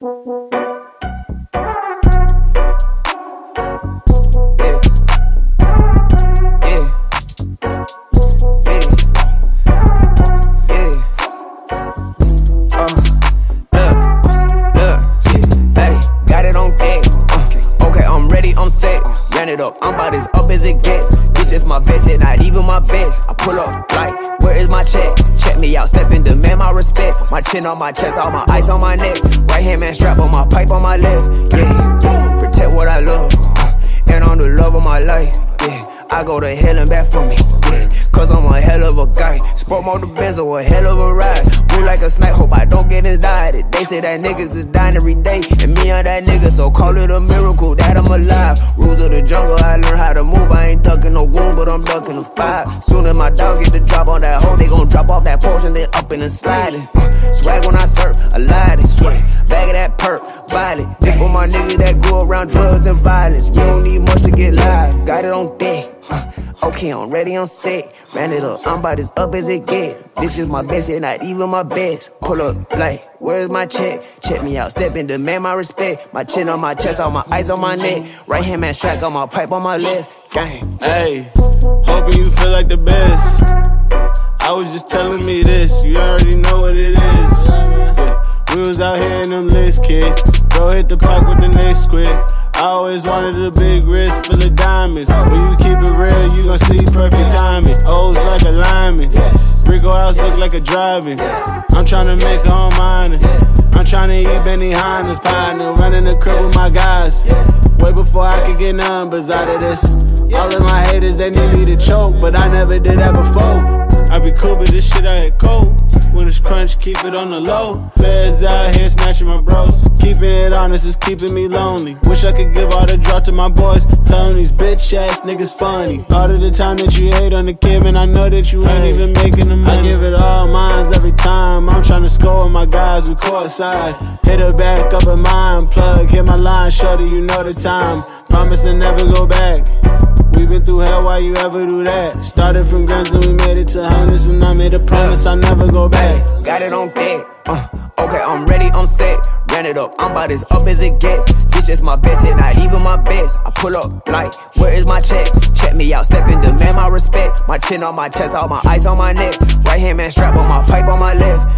I'm about as up as it gets. This is my best hit, not even my best. I pull up like, where is my check? Check me out, step in, demand my respect. My chin on my chest, all my ice on my neck. Right hand man strap on my pipe on my left. Yeah, protect what I love, and on the love of my life. Yeah, I go to hell and back for me. Yeah, cause I'm a hell of a guy. Sport mode the Benzo, a hell of a ride. Move like a snipe, hope I don't get indicted. They say that niggas is dying every day, and me on that nigga, so call it a miracle that I'm alive. Rules of the jungle, I learned how to move. I ain't ducking no wound, but I'm ducking a five. Soon as my dog get the drop on that hole, they gon' drop off that porch and then up and sliding. Swag when I surf, I lied and sweat. Bag of that perk, violent. This for my niggas that grew around drugs and violence. We don't need much to get live. Got it on deck. Okay, I'm ready, I'm set. Ran it up, I'm about as up as it get. This is my best, and not even my best. Pull up, like, where's my check? Check me out, step in, demand my respect. My chin on my chest, all my ice on my neck. Right hand man strap, got my pipe on my left. Gang. Hey, hoping you feel like the best. I was just telling me this, you already know what it is. Yeah. We was out here in them list, kid. Go hit the park with the next quick. I always wanted a big wrist full of diamonds. When you keep it real, you gon' see perfect timing. O's like a lineman. Rico house look like a driving. I'm tryna make a home mining. I'm tryna eat Benihana's partner. Running the crib with my guys. Way before I could get numbers out of this. All of my haters, they need me to choke, but I never did that before. I be cool, but this shit I hit cold. When it's crunch, keep it on the low. Feds out here snatching my bros. Keeping it honest is keeping me lonely. Wish I could give all the drop to my boys. Telling these bitch ass niggas funny. All of the time that you hate on the kid, man, I know that you ain't even making the money. I give it all mines every time. I'm trying to score with my guys who courtside. Hit her back up in mine. Plug, hit my line, shorty, you know the time. Promise to never go back. We been through hell, why you ever do that? Started from grams, then we made it to hundreds, and I made a promise I never go back. Got it on deck, okay, I'm ready, I'm set. Ran it up, I'm about as up as it gets. This just my best hit, not even my best. I pull up like, where is my check? Check me out, step in, demand my respect. My chin on my chest, all my ice on my neck. Right hand man strap on my pipe on my left.